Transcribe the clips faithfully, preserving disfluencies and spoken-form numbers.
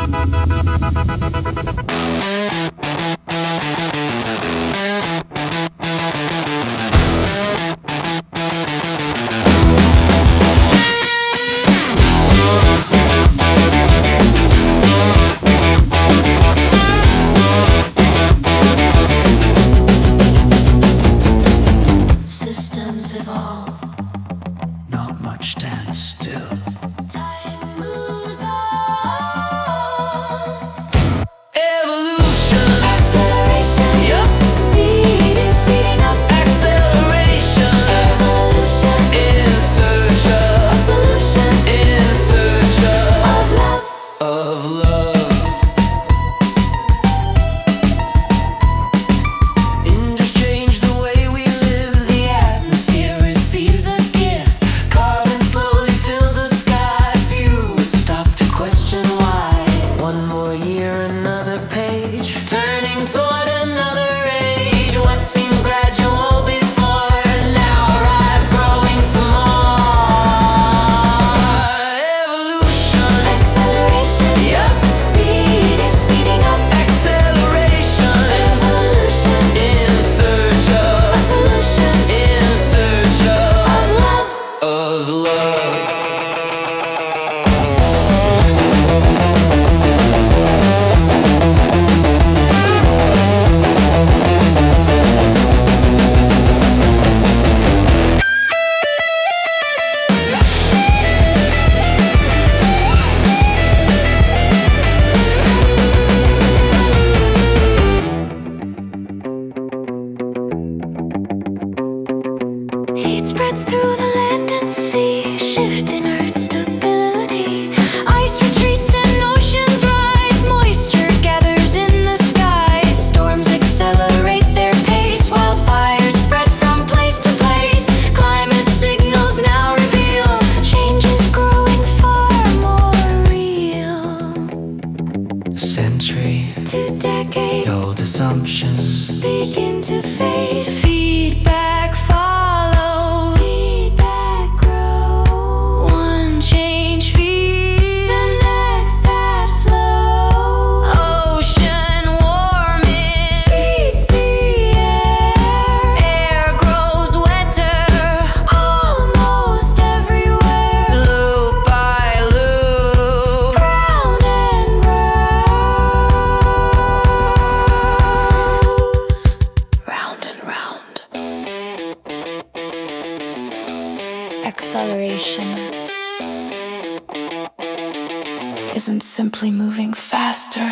isn't simply moving faster.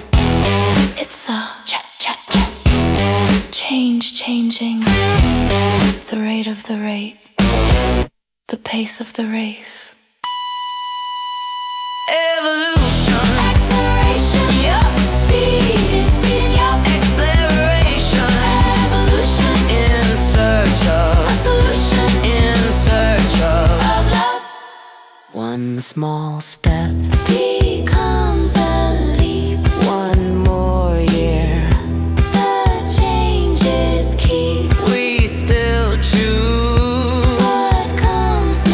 It's a ch- ch- ch- change changing the rate of the rate, the pace of the race. Evolution, acceleration, yup. Speed is speeding up. Acceleration, evolution. In search of a solution. In search of, of love. One small step becomes a leap. One more year, the changes keep. We still choose what comes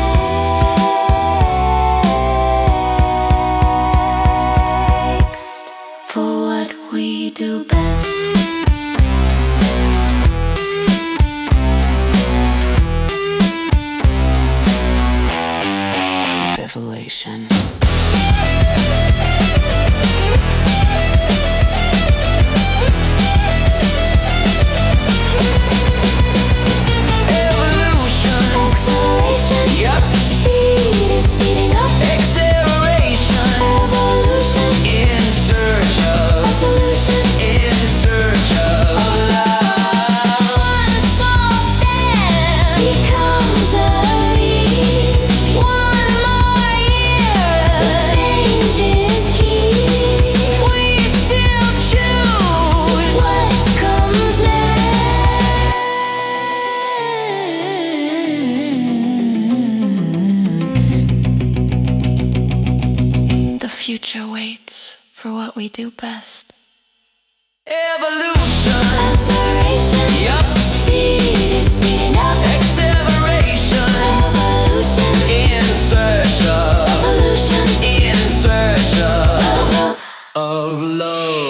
next for what we do best. Revelation. Evolution, acceleration, yup. Speed is speeding up. Acceleration, evolution. In search of a solution. In search of love. One small step becomes a leap. One more year, the changes keep. We still choose what comes next. The future waits for what we do best. Evolution, acceleration, yup. Speed is speeding up. Acceleration, evolution. In search of a solution. In search of of love.